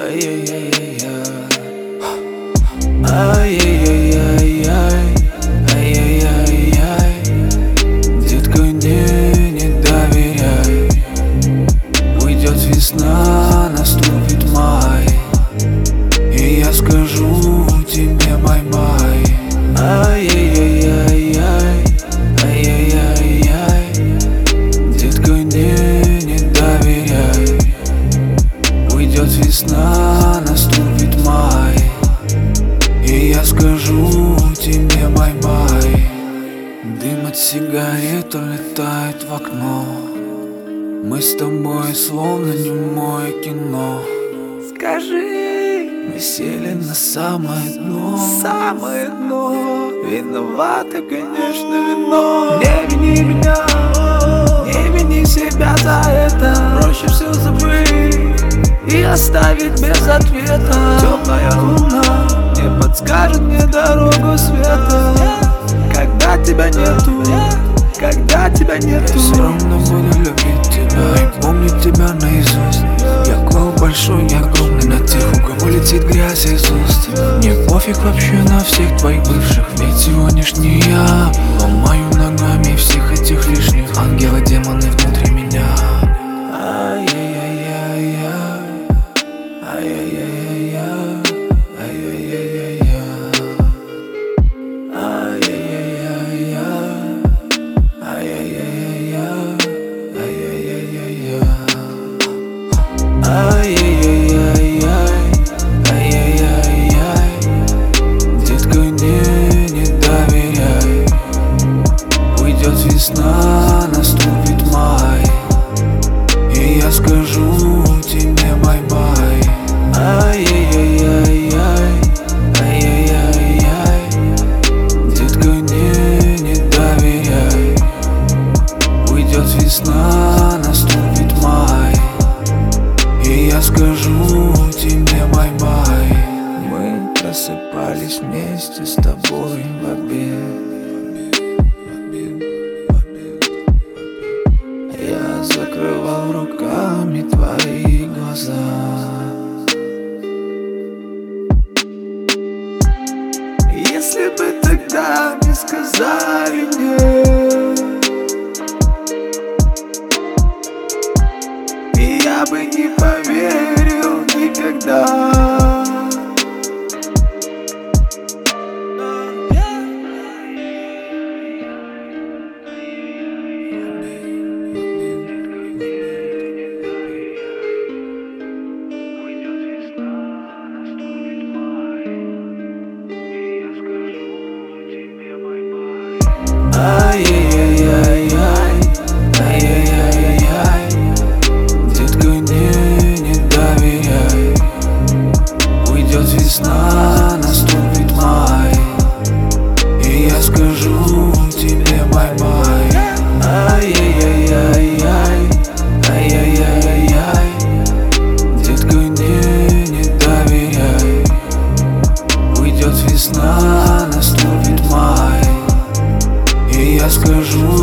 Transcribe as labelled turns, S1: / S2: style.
S1: Ай-яй-яй-яй-яй, ай-яй-яй-яй-яй, ай-яй-яй-яй. Детка, не доверяй. Уйдет весна, наступит май, и я скажу тебе май-май. Ай-яй-яй-яй-яй, ай-яй-яй-яй. Детка, не доверяй. Уйдет весна, наступит май, и я скажу тебе май-май. Дым от сигарет улетает в окно. Мы с тобой словно немое кино.
S2: Скажи,
S1: мы сели на самое дно.
S2: самое дно.
S1: Виновато, конечно, вино.
S2: Не вини меня, не вини себя за это.
S1: Проще все забыть
S2: и оставить без ответа.
S1: Темная луна
S2: не подскажет мне дорогу света. Когда тебя нету, когда тебя нету,
S1: все равно буду любить тебя и помнить тебя наизусть. Я клоун большой, я огромный, на тех, у кого летит грязь из уст. Мне пофиг вообще на всех твоих бывших, ведь сегодняшний я ломаю ногами всех этих лишних. Ангелы, демоны внутри меня. Ай-яй-яй-яй-яй, ай-яй-яй-яй-яй, ай-яй-яй-яй-яй, ай-яй-яй-яй-яй, ай-яй-яй-яй-яй, ай-яй-яй-яй-яй, ай-яй-яй-яй-яй, ай-яй-яй-яй. Детка, не доверяй. Уйдет весна, наступит май, и я скажу тебе май-май. Ай-яй-яй-яй-яй, ай-яй-яй-яй. Детка, не доверяй. Уйдет весна, наступит май, и я скажу тебе май-май. Мы просыпались вместе с тобой в обед. Я закрывал руками твои глаза.
S2: если бы тогда не сказали мне, и я бы не поверил никогда.
S1: Ай-яй-яй-яй-яй, ай-яй-яй-яй. Детка, не доверяй. Уйдет весна, наступит май, и я скажу тебе май-май. Ай-яй-яй-яй-яй, ай-яй-яй-яй. Детка, не доверяй. Уйдет весна, наступит май, и я скажу